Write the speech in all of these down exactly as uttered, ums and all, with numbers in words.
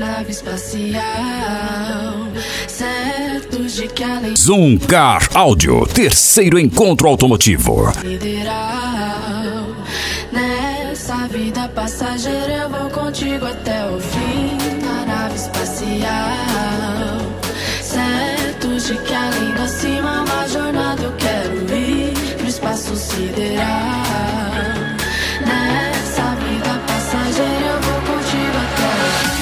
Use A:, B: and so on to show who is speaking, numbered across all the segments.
A: nave espacial, certos de que além
B: Zoom Car Áudio, terceiro encontro automotivo.
A: sideral, nessa vida passageira eu vou contigo até o fim. Na nave espacial, certos de que além da cima uma jornada eu quero ir pro espaço sideral. Nessa vida passageira eu vou contigo até o fim.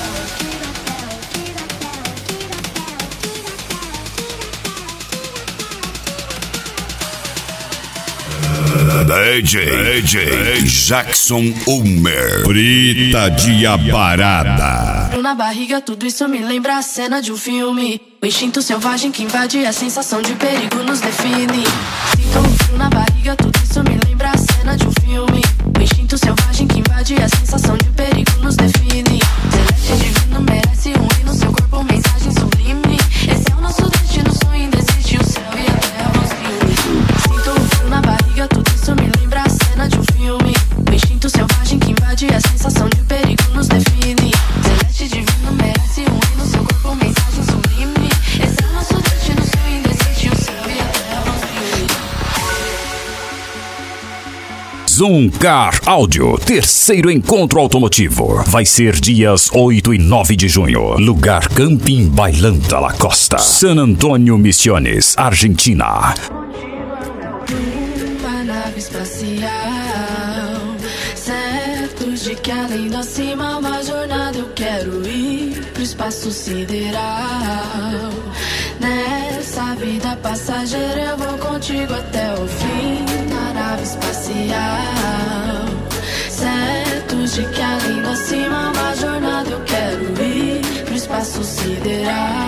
C: D J, D J Jackson Ulmer, Brita de Abarada.
A: Na barriga tudo isso me lembra a cena de um filme. O instinto selvagem que invade a sensação de perigo nos define. Sinto um frio na barriga, tudo isso me lembra a cena de um filme. O instinto selvagem que invade a sensação de perigo nos define. Celeste divino merece um hino, seu corpo mensagem sublime. Esse é o nosso destino, sonho indesiste, o céu e a terra nos filmes. Sinto um frio na barriga, tudo isso me lembra a cena de um filme. O instinto selvagem que invade a sensação de perigo nos define. Celeste divino merece um hino, seu corpo mensagem sublime. Esse é o nosso destino, sonho indesiste, o céu e a terra nos filmes.
B: Zoom Car Áudio, terceiro encontro automotivo. Vai ser dias oito e nove de junho. Lugar Camping Bailanta La Costa, San Antônio Misiones, Argentina.
A: Uma nave espacial, certos de que além da cima uma jornada eu quero ir pro espaço sideral. Nessa vida passageira eu vou contigo até o fim. Na nave espacial, certos de que além da cima uma jornada eu quero ir pro espaço sideral.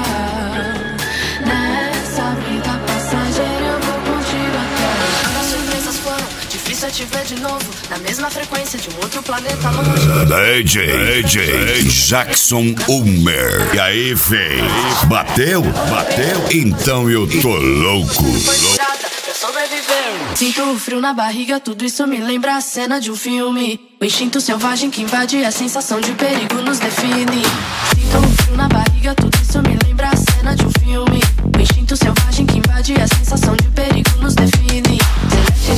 A: Nessa vida passageira eu vou contigo até o fim. As surpresas foram difícil é te ver de novo na mesma frequência de um outro planeta longe.
C: D J, D J Jackson Ulmer. E aí, fez? Bateu? Bateu? Então eu tô louco.
A: Sinto o frio na barriga, tudo isso me lembra a cena de um filme. O instinto selvagem que invade a sensação de perigo nos define. Sinto o frio na barriga, tudo isso me lembra a cena de um filme. O instinto selvagem que invade a sensação de perigo nos define. Celeste